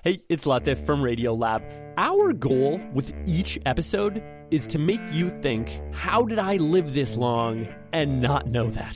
Hey, it's Latif from Radiolab. Our goal with each episode is to make you think, how did I live this long and not know that?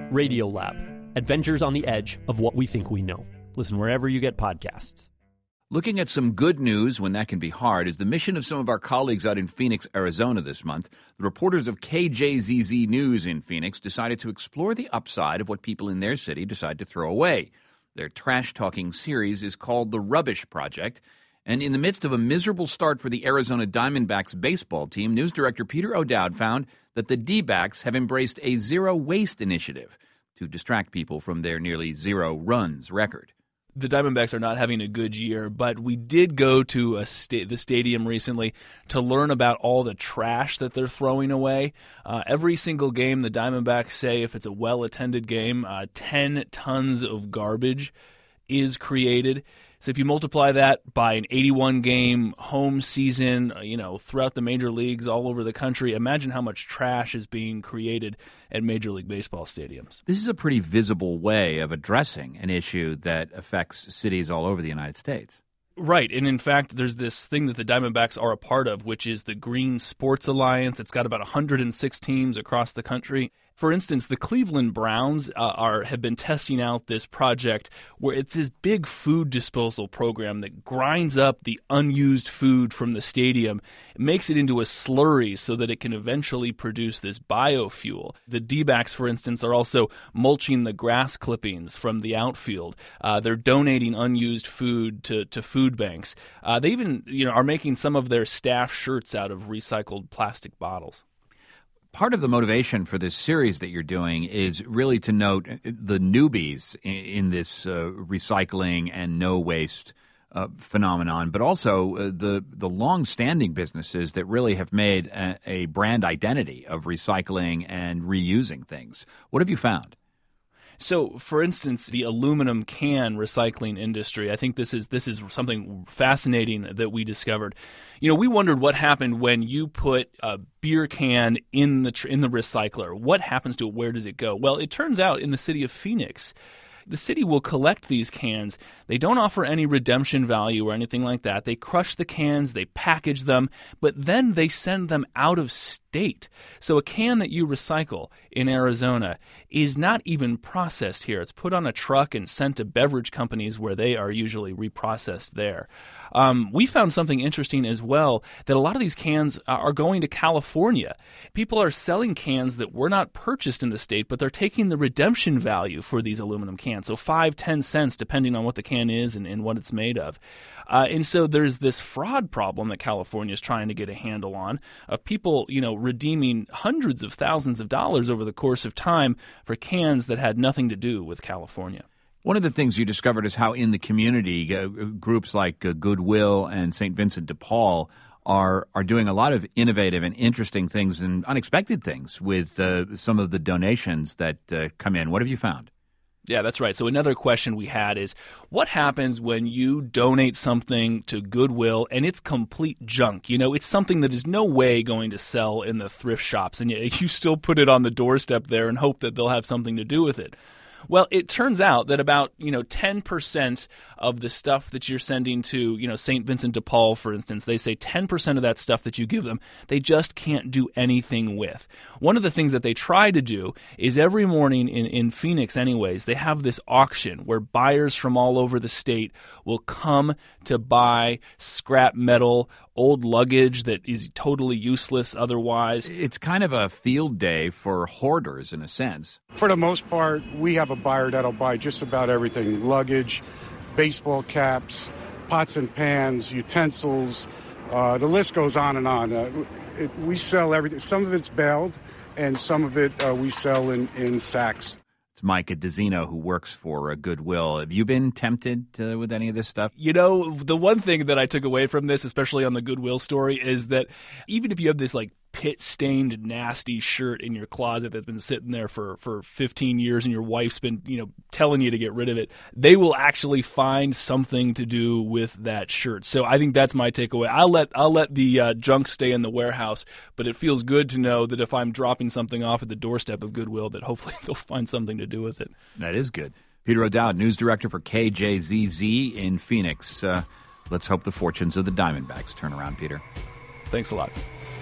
Radiolab, adventures on the edge of what we think we know. Listen wherever you get podcasts. Looking at some good news when that can be hard is the mission of some of our colleagues out in Phoenix, Arizona this month. The reporters of KJZZ News in Phoenix decided to explore the upside of what people in their city decide to throw away. Their trash-talking series is called The Rubbish Project. And in the midst of a miserable start for the Arizona Diamondbacks baseball team, news director Peter O'Dowd found that the D-backs have embraced a zero-waste initiative to distract people from their nearly zero runs record. The Diamondbacks are not having a good year, but we did go to the stadium recently to learn about all the trash that they're throwing away. Every single game, the Diamondbacks say, if it's a well-attended game, 10 tons of garbage is created. So if you multiply that by an 81-game home season, throughout the major leagues all over the country, imagine how much trash is being created at Major League Baseball stadiums. This is a pretty visible way of addressing an issue that affects cities all over the United States. Right, and in fact, there's this thing that the Diamondbacks are a part of, which is the Green Sports Alliance. It's got about 106 teams across the country. For instance, the Cleveland Browns have been testing out this project where it's this big food disposal program that grinds up the unused food from the stadium, makes it into a slurry so that it can eventually produce this biofuel. The D-backs, for instance, are also mulching the grass clippings from the outfield. They're donating unused food to food banks. They even are making some of their staff shirts out of recycled plastic bottles. Part of the motivation for this series that you're doing is really to note the newbies in this recycling and no-waste phenomenon, but also the long-standing businesses that really have made a brand identity of recycling and reusing things. What have you found? So, for instance, the aluminum can recycling industry, I think this is something fascinating that we discovered. We wondered what happened when you put a beer can in the recycler. What happens to it? Where does it go? Well, it turns out in the city of Phoenix, the city will collect these cans. They don't offer any redemption value or anything like that. They crush the cans, they package them, but then they send them out of state. So a can that you recycle in Arizona is not even processed here. It's put on a truck and sent to beverage companies where they are usually reprocessed there. We found something interesting as well, that a lot of these cans are going to California. People are selling cans that were not purchased in the state, but they're taking the redemption value for these aluminum cans. So 5-10 cents, depending on what the can is and what it's made of. And so there's this fraud problem that California is trying to get a handle on of people, redeeming hundreds of thousands of dollars over the course of time for cans that had nothing to do with California. One of the things you discovered is how in the community, groups like Goodwill and St. Vincent de Paul are doing a lot of innovative and interesting things and unexpected things with some of the donations that come in. What have you found? Yeah, that's right. So another question we had is, what happens when you donate something to Goodwill and it's complete junk? It's something that is no way going to sell in the thrift shops, and you still put it on the doorstep there and hope that they'll have something to do with it. Well, it turns out that about 10% of the stuff that you're sending to St. Vincent de Paul, for instance, they say 10% of that stuff that you give them, they just can't do anything with. One of the things that they try to do is every morning in Phoenix anyways, they have this auction where buyers from all over the state will come to buy scrap metal, old luggage that is totally useless otherwise. It's kind of a field day for hoarders in a sense. For the most part, we have a buyer that'll buy just about everything: luggage, baseball caps, pots and pans, utensils. The list goes on and on. We sell everything. Some of it's baled, and some of it we sell in sacks. It's Micah DeZino, who works for Goodwill. Have you been tempted with any of this stuff? The one thing that I took away from this, especially on the Goodwill story, is that even if you have this pit-stained, nasty shirt in your closet that's been sitting there for 15 years and your wife's been, telling you to get rid of it, they will actually find something to do with that shirt. So I think that's my takeaway. I'll let the junk stay in the warehouse, but it feels good to know that if I'm dropping something off at the doorstep of Goodwill, that hopefully they'll find something to do with it. That is good. Peter O'Dowd, news director for KJZZ in Phoenix. Let's hope the fortunes of the Diamondbacks turn around, Peter. Thanks a lot.